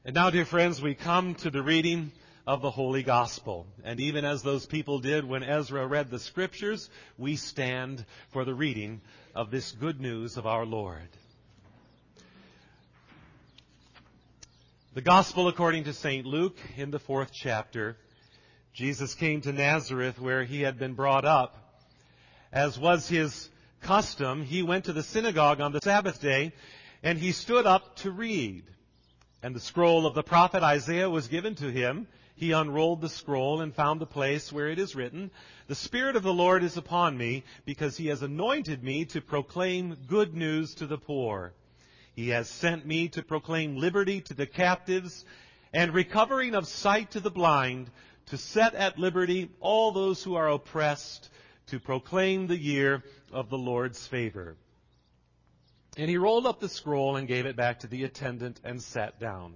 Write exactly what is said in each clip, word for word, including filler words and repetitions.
And now, dear friends, we come to the reading of the Holy Gospel. And even as those people did when Ezra read the Scriptures, we stand for the reading of this good news of our Lord. The Gospel according to Saint Luke, in the fourth chapter. Jesus came to Nazareth where he had been brought up. As was his custom, he went to the synagogue on the Sabbath day, and he stood up to read. And the scroll of the prophet Isaiah was given to him. He unrolled the scroll and found the place where it is written, "The Spirit of the Lord is upon me, because he has anointed me to proclaim good news to the poor. He has sent me to proclaim liberty to the captives and recovering of sight to the blind, to set at liberty all those who are oppressed, to proclaim the year of the Lord's favor." And he rolled up the scroll and gave it back to the attendant and sat down.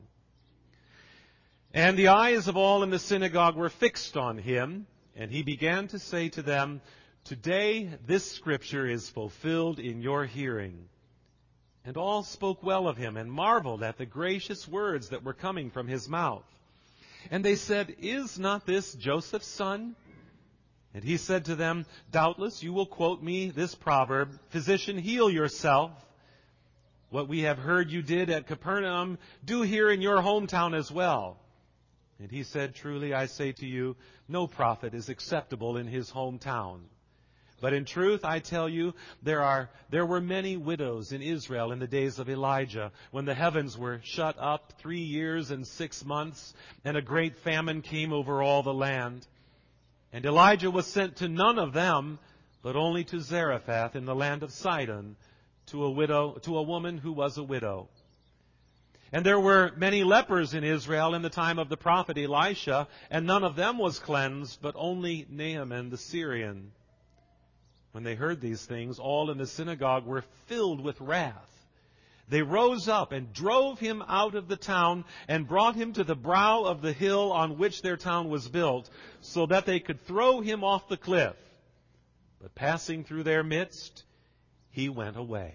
And the eyes of all in the synagogue were fixed on him, and he began to say to them, "Today this scripture is fulfilled in your hearing." And all spoke well of him and marveled at the gracious words that were coming from his mouth. And they said, "Is not this Joseph's son?" And he said to them, "Doubtless you will quote me this proverb, 'Physician, heal yourself. What we have heard you did at Capernaum, do here in your hometown as well." And he said, "Truly I say to you, no prophet is acceptable in his hometown. But in truth, I tell you, there are there were many widows in Israel in the days of Elijah, when the heavens were shut up three years and six months, and a great famine came over all the land. And Elijah was sent to none of them, but only to Zarephath in the land of Sidon, to a widow, to a woman who was a widow. And there were many lepers in Israel in the time of the prophet Elisha, and none of them was cleansed, but only Naaman the Syrian." When they heard these things, all in the synagogue were filled with wrath. They rose up and drove him out of the town and brought him to the brow of the hill on which their town was built, so that they could throw him off the cliff. But passing through their midst, he went away.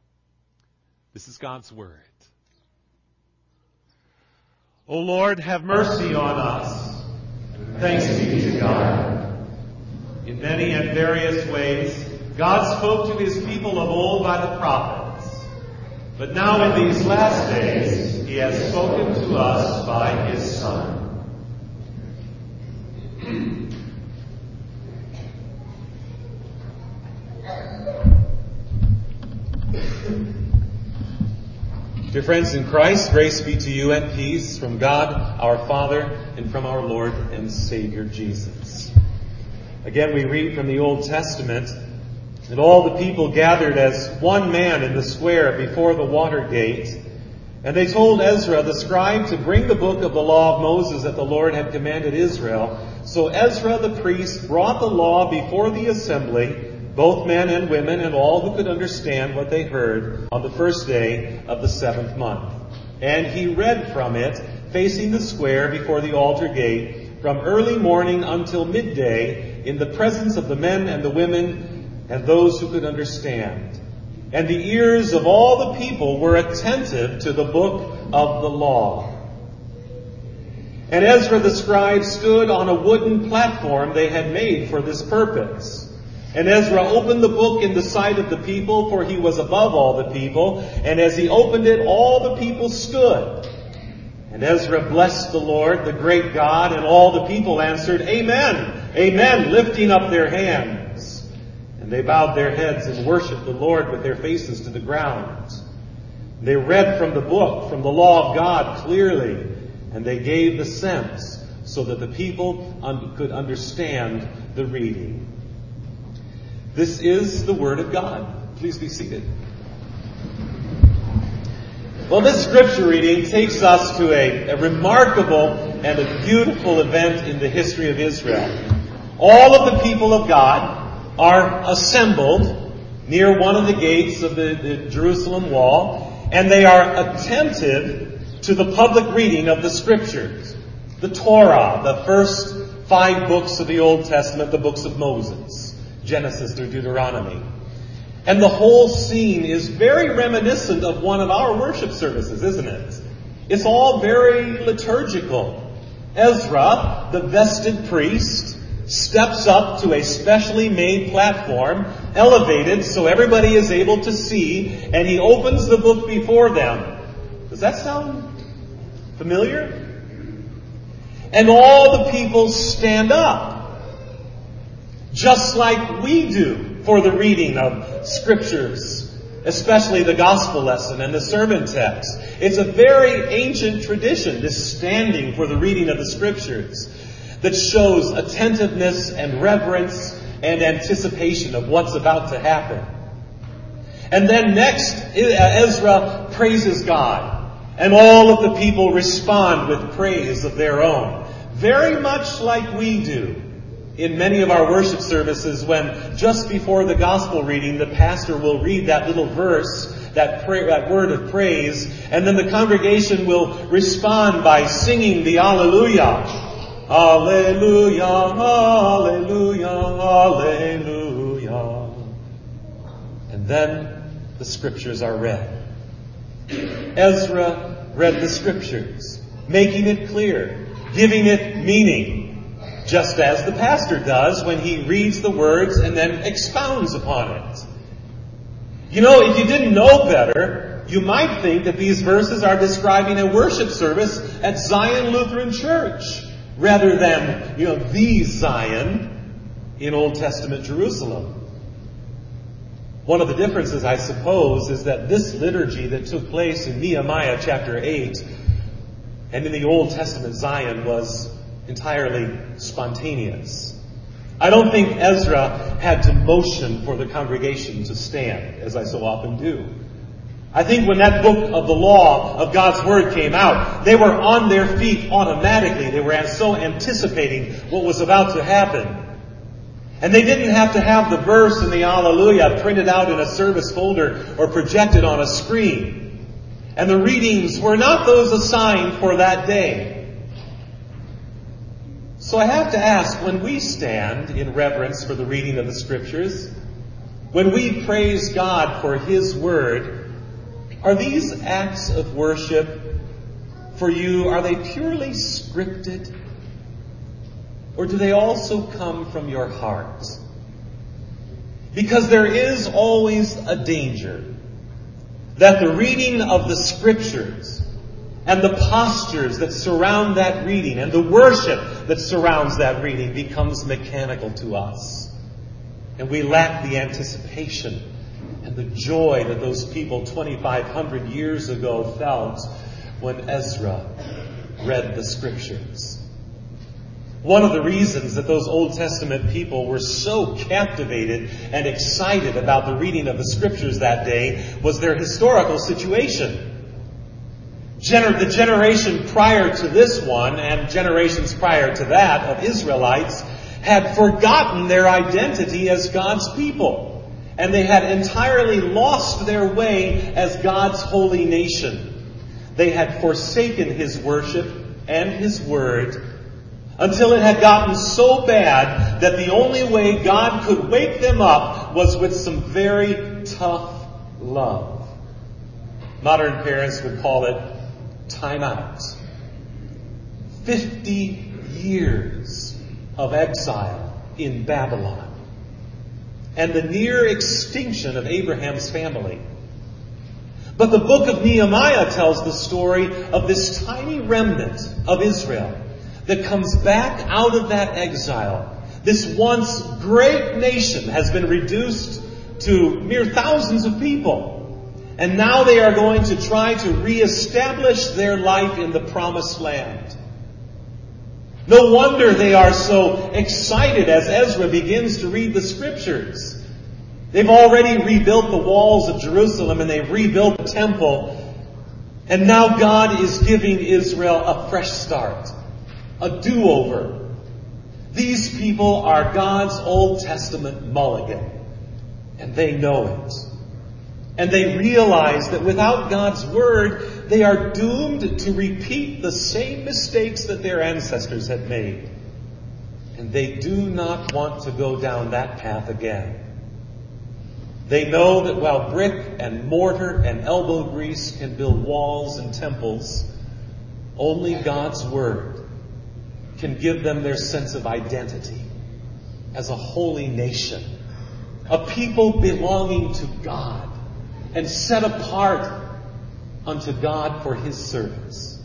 This is God's word. O Lord, have mercy on us. Thanks be to God. In many and various ways, God spoke to his people of old by the prophets. But now in these last days, he has spoken to us by his Son. Dear friends in Christ, grace be to you and peace from God our Father and from our Lord and Savior Jesus. Again, we read from the Old Testament, "And all the people gathered as one man in the square before the water gate. And they told Ezra the scribe to bring the book of the law of Moses that the Lord had commanded Israel. So Ezra the priest brought the law before the assembly, both men and women and all who could understand what they heard, on the first day of the seventh month. And he read from it, facing the square before the altar gate, from early morning until midday, in the presence of the men and the women and those who could understand. And the ears of all the people were attentive to the book of the law. And Ezra the scribe stood on a wooden platform they had made for this purpose. And Ezra opened the book in the sight of the people, for he was above all the people. And as he opened it, all the people stood. And Ezra blessed the Lord, the great God, and all the people answered, "Amen, amen," lifting up their hands. And they bowed their heads and worshipped the Lord with their faces to the ground. They read from the book, from the law of God clearly, and they gave the sense so that the people un- could understand the reading. This is the Word of God. Please be seated. Well, this scripture reading takes us to a, a remarkable and a beautiful event in the history of Israel. All of the people of God are assembled near one of the gates of the, the Jerusalem wall, and they are attentive to the public reading of the scriptures. The Torah, the first five books of the Old Testament, the books of Moses. Genesis through Deuteronomy. And the whole scene is very reminiscent of one of our worship services, isn't it? It's all very liturgical. Ezra, the vested priest, steps up to a specially made platform, elevated so everybody is able to see, and he opens the book before them. Does that sound familiar? And all the people stand up, just like we do for the reading of Scriptures, especially the gospel lesson and the sermon text. It's a very ancient tradition, this standing for the reading of the Scriptures, that shows attentiveness and reverence and anticipation of what's about to happen. And then next, Ezra praises God, and all of the people respond with praise of their own, very much like we do in many of our worship services when just before the gospel reading, the pastor will read that little verse, that, pra- that word of praise, and then the congregation will respond by singing the Alleluia. Alleluia, Alleluia, Alleluia. And then the Scriptures are read. Ezra read the Scriptures, making it clear, giving it meaning, just as the pastor does when he reads the words and then expounds upon it. You know, if you didn't know better, you might think that these verses are describing a worship service at Zion Lutheran Church, rather than, you know, the Zion in Old Testament Jerusalem. One of the differences, I suppose, is that this liturgy that took place in Nehemiah chapter eight and in the Old Testament Zion was entirely spontaneous. I don't think Ezra had to motion for the congregation to stand, as I so often do. I think when that book of the law of God's Word came out, they were on their feet automatically. They were so anticipating what was about to happen. And they didn't have to have the verse and the Alleluia printed out in a service folder or projected on a screen. And the readings were not those assigned for that day. So I have to ask, when we stand in reverence for the reading of the Scriptures, when we praise God for His Word, are these acts of worship for you, are they purely scripted? Or do they also come from your heart? Because there is always a danger that the reading of the Scriptures and the postures that surround that reading and the worship that surrounds that reading becomes mechanical to us. And we lack the anticipation and the joy that those people twenty-five hundred years ago felt when Ezra read the Scriptures. One of the reasons that those Old Testament people were so captivated and excited about the reading of the Scriptures that day was their historical situation. Gener- the generation prior to this one and generations prior to that of Israelites had forgotten their identity as God's people. And they had entirely lost their way as God's holy nation. They had forsaken His worship and His word until it had gotten so bad that the only way God could wake them up was with some very tough love. Modern parents would call it time out. Fifty years of exile in Babylon. And the near extinction of Abraham's family. But the book of Nehemiah tells the story of this tiny remnant of Israel that comes back out of that exile. This once great nation has been reduced to mere thousands of people. And now they are going to try to reestablish their life in the promised land. No wonder they are so excited as Ezra begins to read the Scriptures. They've already rebuilt the walls of Jerusalem and they've rebuilt the temple. And now God is giving Israel a fresh start, a do-over. These people are God's Old Testament mulligan, and they know it. And they realize that without God's Word, they are doomed to repeat the same mistakes that their ancestors had made. And they do not want to go down that path again. They know that while brick and mortar and elbow grease can build walls and temples, Only God's Word can give them their sense of identity as a holy nation, a people belonging to God and set apart unto God for His service.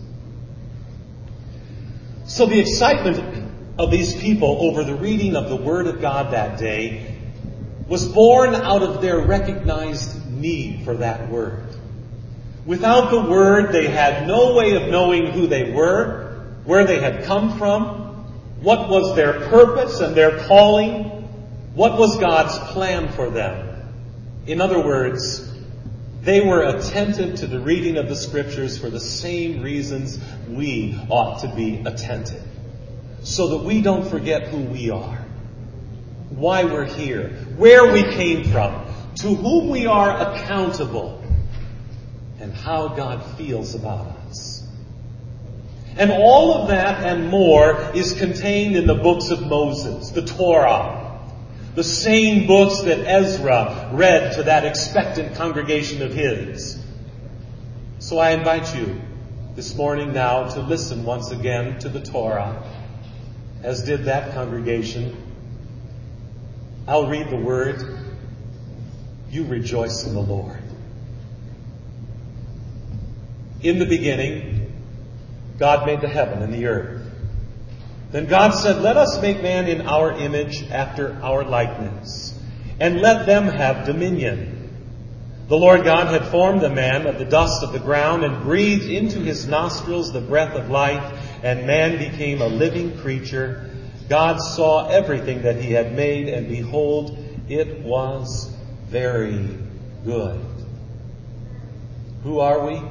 So the excitement of these people over the reading of the Word of God that day was born out of their recognized need for that Word. Without the Word, they had no way of knowing who they were, where they had come from, what was their purpose and their calling, what was God's plan for them. In other words, they were attentive to the reading of the Scriptures for the same reasons we ought to be attentive, so that we don't forget who we are, why we're here, where we came from, to whom we are accountable, and how God feels about us. And all of that and more is contained in the books of Moses, the Torah, the same books that Ezra read to that expectant congregation of his. So I invite you this morning now to listen once again to the Torah, as did that congregation. I'll read the word. You rejoice in the Lord. In the beginning, God made the heaven and the earth. Then God said, "Let us make man in our image, after our likeness, and let them have dominion." The Lord God had formed the man of the dust of the ground and breathed into his nostrils the breath of life, and man became a living creature. God saw everything that He had made, and behold, it was very good. Who are we?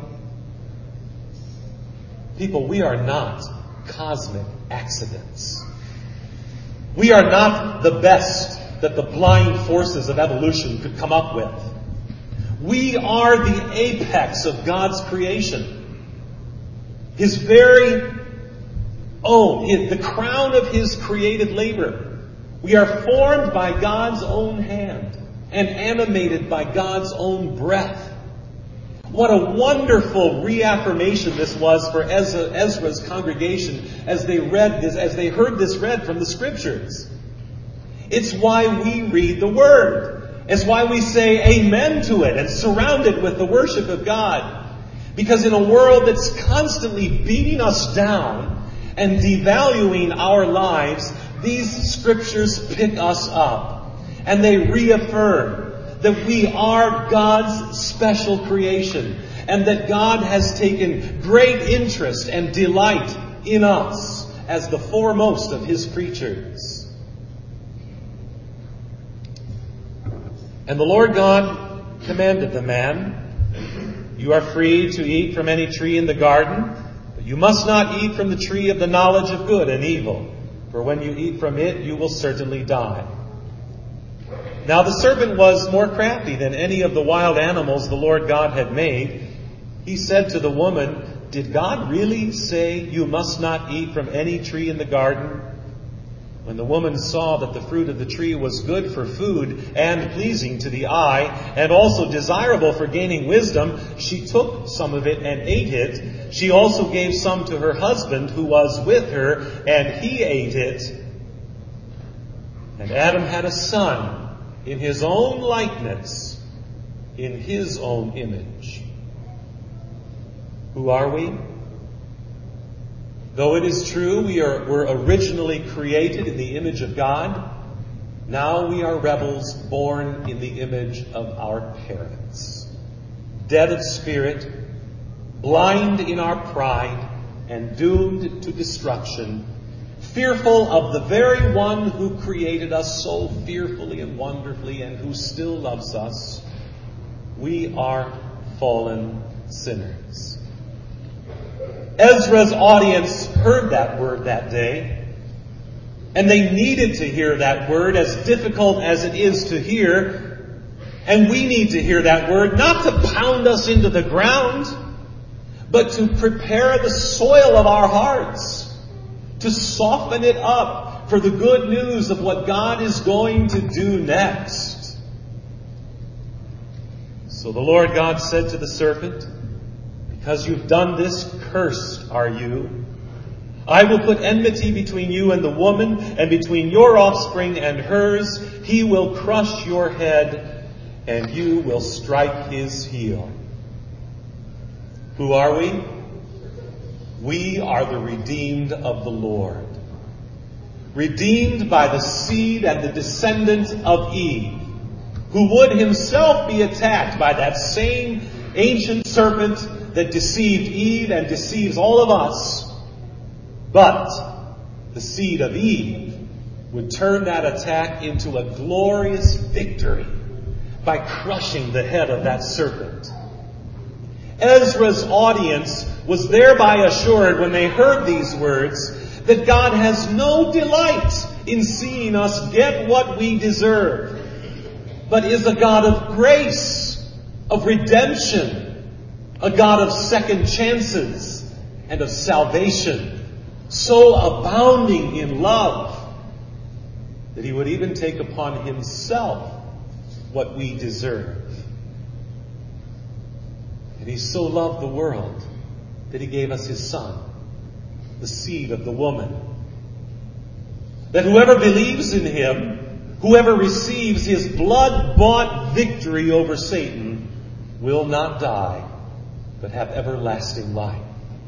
People, we are not cosmic accidents. We are not the best that the blind forces of evolution could come up with. We are the apex of God's creation. His very own, his, the crown of His created labor. We are formed by God's own hand and animated by God's own breath. What a wonderful reaffirmation this was for Ezra, Ezra's congregation as they read this, as they heard this read from the Scriptures. It's why we read the Word. It's why we say amen to it and surround it with the worship of God. Because in a world that's constantly beating us down and devaluing our lives, these Scriptures pick us up and they reaffirm that we are God's special creation, and that God has taken great interest and delight in us as the foremost of His creatures. And the Lord God commanded the man, "You are free to eat from any tree in the garden, but you must not eat from the tree of the knowledge of good and evil, for when you eat from it, you will certainly die." Now the serpent was more crafty than any of the wild animals the Lord God had made. He said to the woman, "Did God really say you must not eat from any tree in the garden?" When the woman saw that the fruit of the tree was good for food and pleasing to the eye, and also desirable for gaining wisdom, she took some of it and ate it. She also gave some to her husband who was with her, and he ate it. And Adam had a son in his own likeness, in his own image. Who are we? Though it is true we are, were originally created in the image of God, now we are rebels born in the image of our parents. Dead of spirit, blind in our pride, and doomed to destruction, fearful of the very one who created us so fearfully and wonderfully and who still loves us. We are fallen sinners. Ezra's audience heard that word that day, and they needed to hear that word, as difficult as it is to hear. And we need to hear that word, not to pound us into the ground, but to prepare the soil of our hearts, to soften it up for the good news of what God is going to do next. So the Lord God said to the serpent, Because you've done this, cursed are you. I will put enmity between you and the woman, and between your offspring and hers. He will crush your head, and you will strike his heel. Who are we? We are the redeemed of the Lord. Redeemed by the seed and the descendant of Eve, who would himself be attacked by that same ancient serpent that deceived Eve and deceives all of us. But the seed of Eve would turn that attack into a glorious victory by crushing the head of that serpent. Ezra's audience was thereby assured when they heard these words that God has no delight in seeing us get what we deserve, but is a God of grace, of redemption, a God of second chances and of salvation, so abounding in love that he would even take upon himself what we deserve. And he so loved the world that he gave us his Son, the seed of the woman, that whoever believes in him, whoever receives his blood-bought victory over Satan, will not die, but have everlasting life.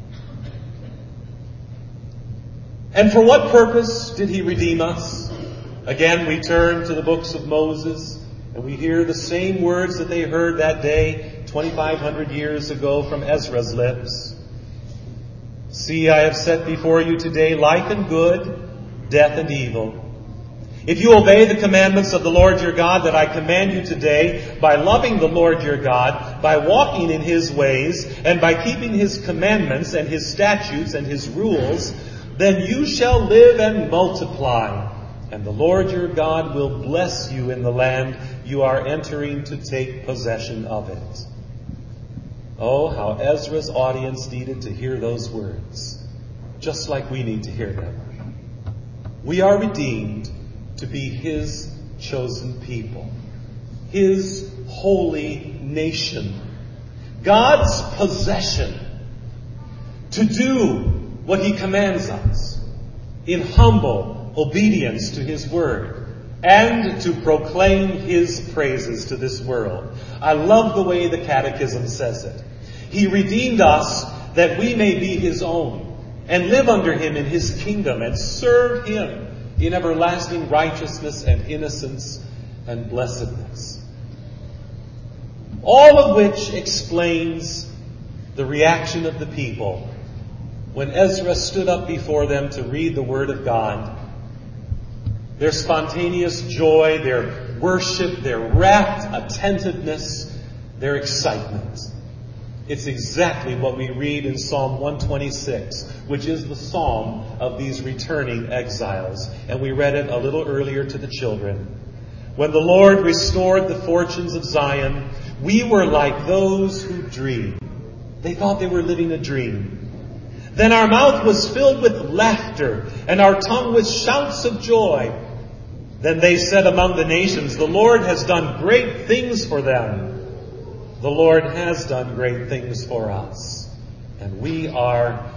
And for what purpose did he redeem us? Again, we turn to the books of Moses, and we hear the same words that they heard that day, twenty-five hundred years ago, from Ezra's lips. See, I have set before you today life and good, death and evil. If you obey the commandments of the Lord your God that I command you today, by loving the Lord your God, by walking in his ways, and by keeping his commandments and his statutes and his rules, then you shall live and multiply, and the Lord your God will bless you in the land you are entering to take possession of it. Oh, how Ezra's audience needed to hear those words, just like we need to hear them. We are redeemed to be his chosen people, his holy nation, God's possession, to do what he commands us in humble obedience to his word and to proclaim his praises to this world. I love the way the Catechism says it. He redeemed us that we may be his own and live under him in his kingdom and serve him in everlasting righteousness and innocence and blessedness. All of which explains the reaction of the people when Ezra stood up before them to read the Word of God. Their spontaneous joy, their worship, their rapt attentiveness, their excitement. It's exactly what we read in Psalm one twenty-six, which is the psalm of these returning exiles. And we read it a little earlier to the children. When the Lord restored the fortunes of Zion, we were like those who dream. They thought they were living a dream. Then our mouth was filled with laughter, and our tongue with shouts of joy. Then they said among the nations, the Lord has done great things for them. The Lord has done great things for us, and we are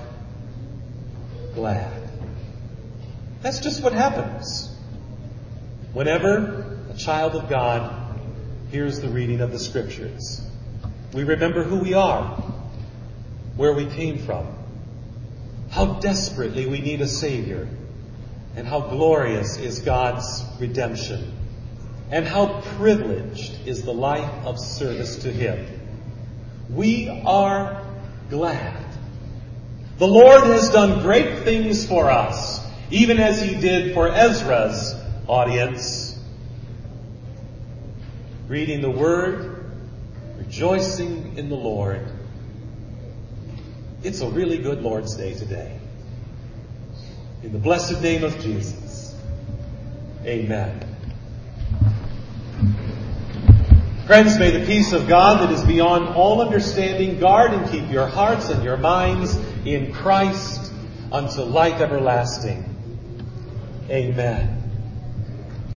glad. That's just what happens whenever a child of God hears the reading of the Scriptures. We remember who we are, where we came from, how desperately we need a Savior, and how glorious is God's redemption, and how privileged is the life of service to him. We are glad. The Lord has done great things for us, even as he did for Ezra's audience. Reading the Word, rejoicing in the Lord. It's a really good Lord's Day today. In the blessed name of Jesus. Amen. Friends, may the peace of God that is beyond all understanding guard and keep your hearts and your minds in Christ unto life everlasting. Amen.